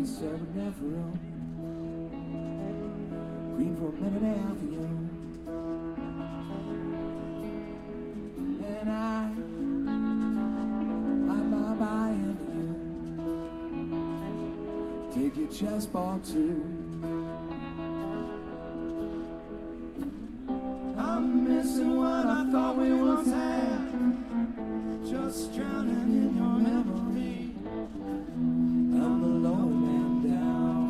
you so never wrong. Queen for a minute after you. And I'm buying you. Take your chessboard too. I'm missing what I thought we once had. Just drowning in your memory. I'm the low man down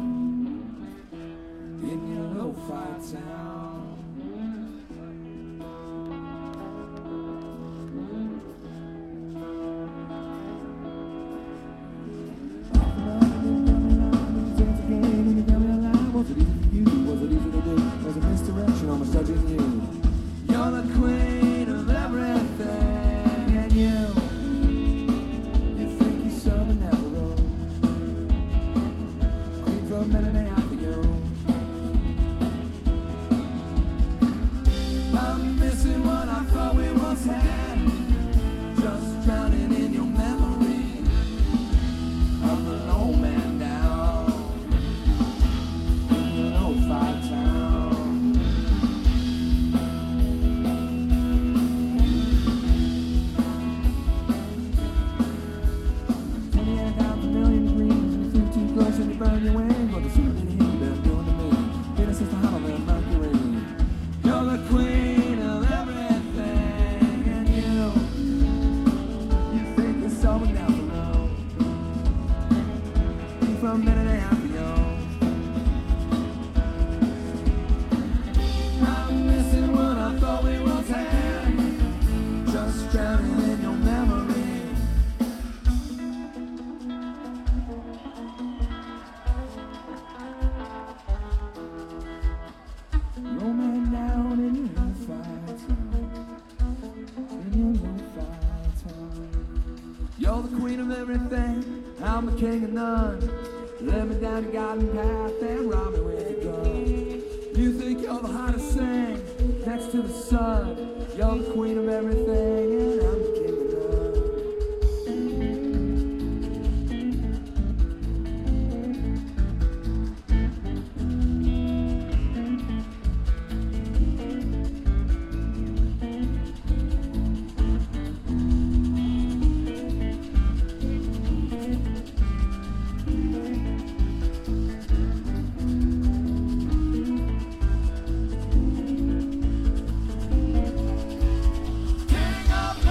in your lo-fi town. Was it easy for you? Was it easy to do? Was it misdirection or misjudging you? You're the queen of everything, and you think you're so benevolent. Queen for a minute and after you. I'm missing what I thought we once had. Just drowning in your memory. I'm the low man down in your lo-fi town. And you burn your wing, or the suit that you've been doing to me. Venus is the hollow of Mercury. You're the queen of everything, and you think you're so benevolent. You for a minute and a half ago. I'm missing what I thought we once had. Just drowning in your memory. You're the queen of everything, I'm the king of none. Let me down the garden path and rob me with a gun. You think you're the hottest thing next to the sun. You're the queen of everything and I'm the king of King of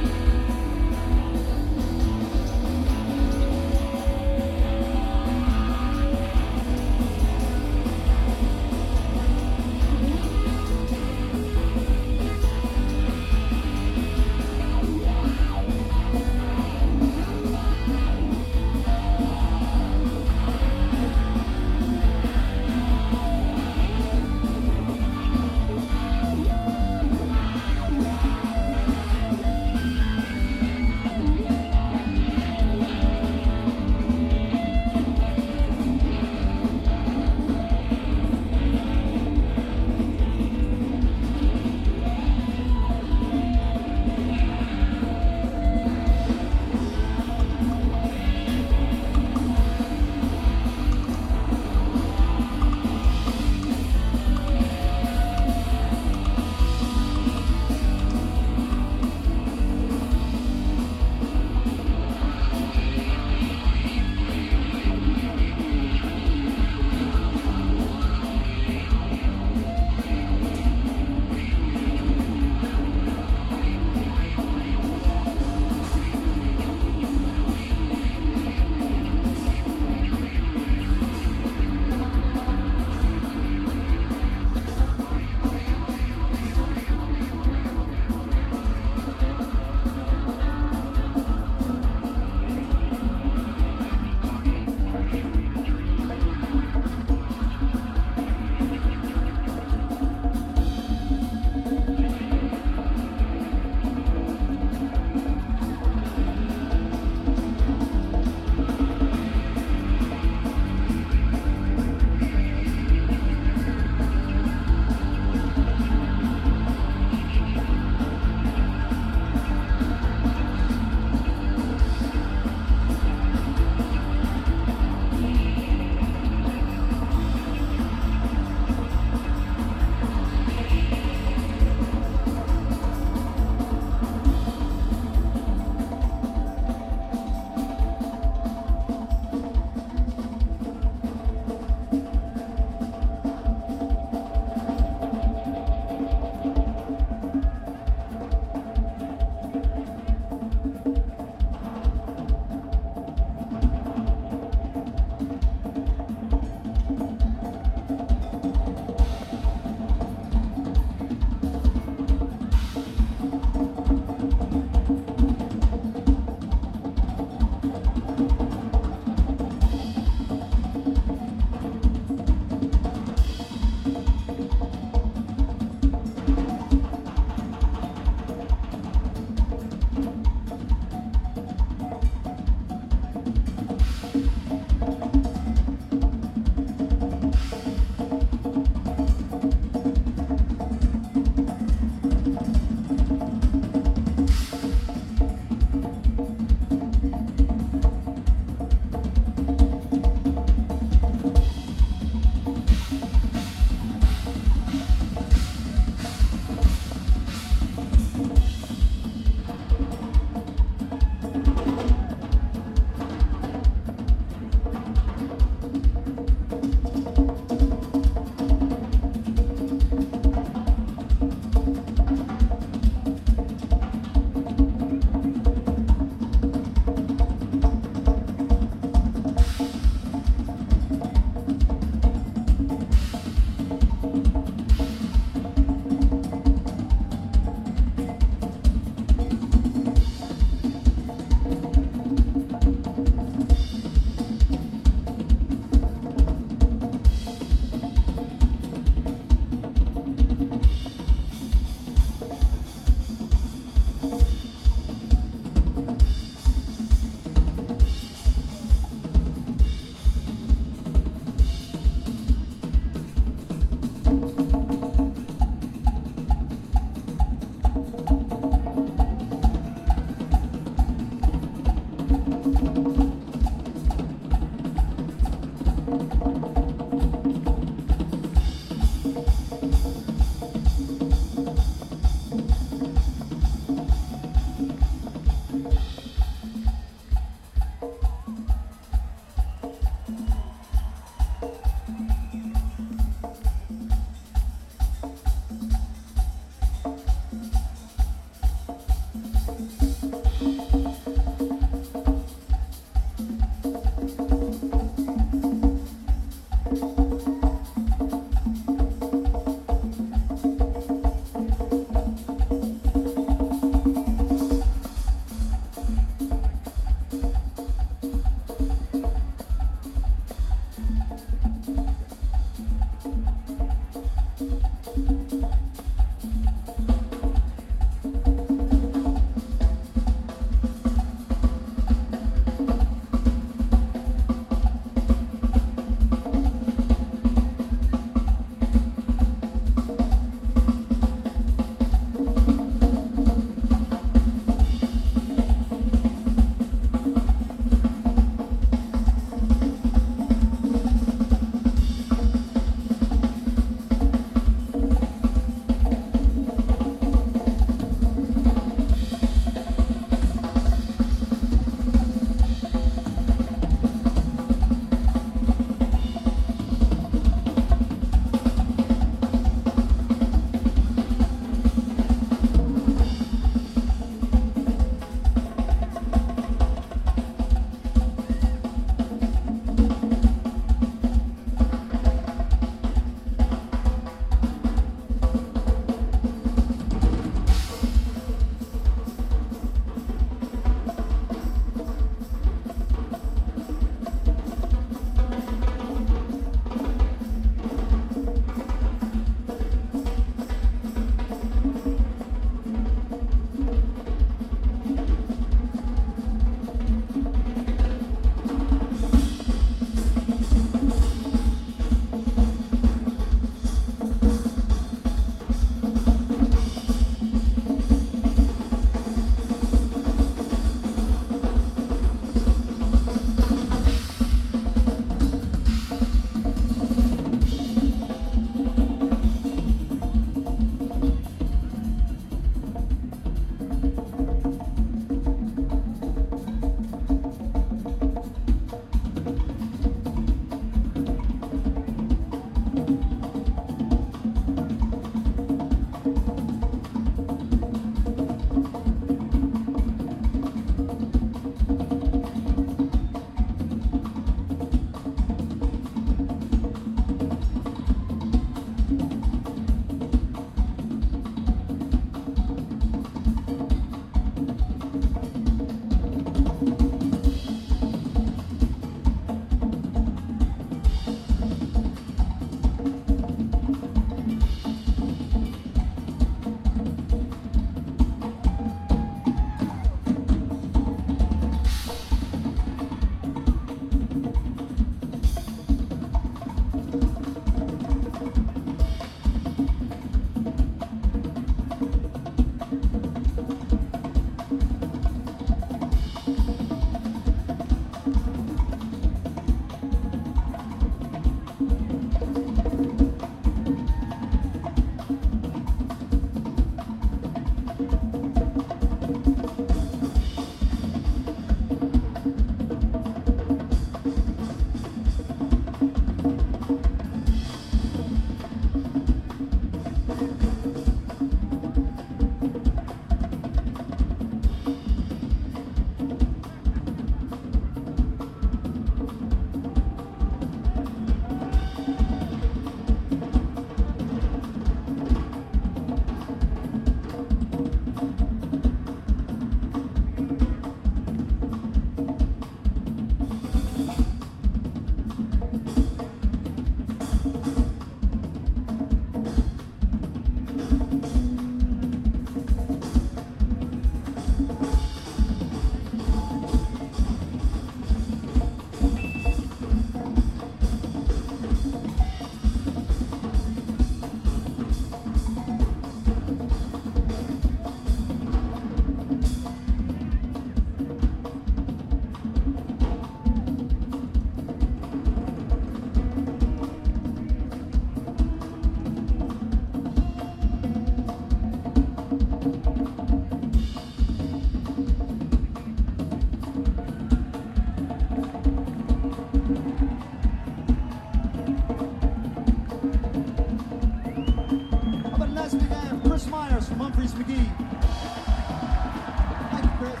Humphreys McGee. Thank you, Chris.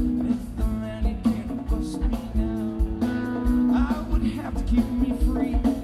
Keep me free.